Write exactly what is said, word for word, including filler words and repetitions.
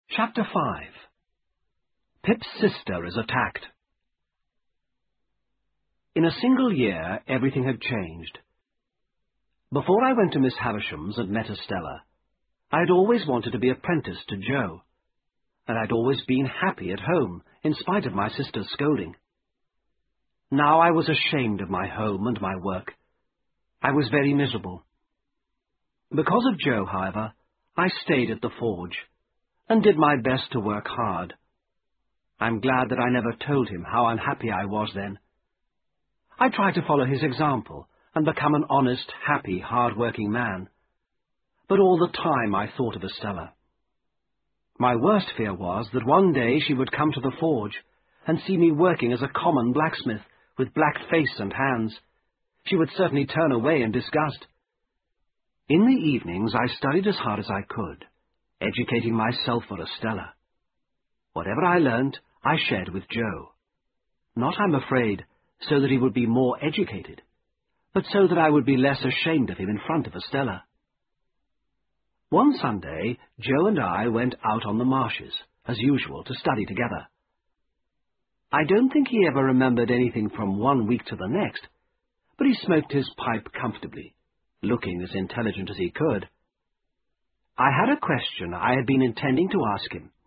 Chapter five. Pip's sister is attacked. In a single year, everything had changed. Before I went to Miss Havisham's and met Estella, I had always wanted to be apprenticed to Joe, and I'd always been happy at home, in spite of my sister's scolding. Now I was ashamed of my home and my work. I was very miserable. Because of Joe, however, I stayed at the forge, and did my best to work hard. I'm glad that I never told him how unhappy I was then. I tried to follow his example and become an honest, happy, hard-working man. But all the time I thought of Estella. My worst fear was that one day she would come to the forge and see me working as a common blacksmith with black face and hands. She would certainly turn away in disgust. In the evenings I studied as hard as I could, educating myself for Estella. Whatever I learnt, I shared with Joe. Not, I'm afraid, so that he would be more educated, but so that I would be less ashamed of him in front of Estella. One Sunday, Joe and I went out on the marshes, as usual, to study together. I don't think he ever remembered anything from one week to the next, but he smoked his pipe comfortably, looking as intelligent as he could. I had a question I had been intending to ask him,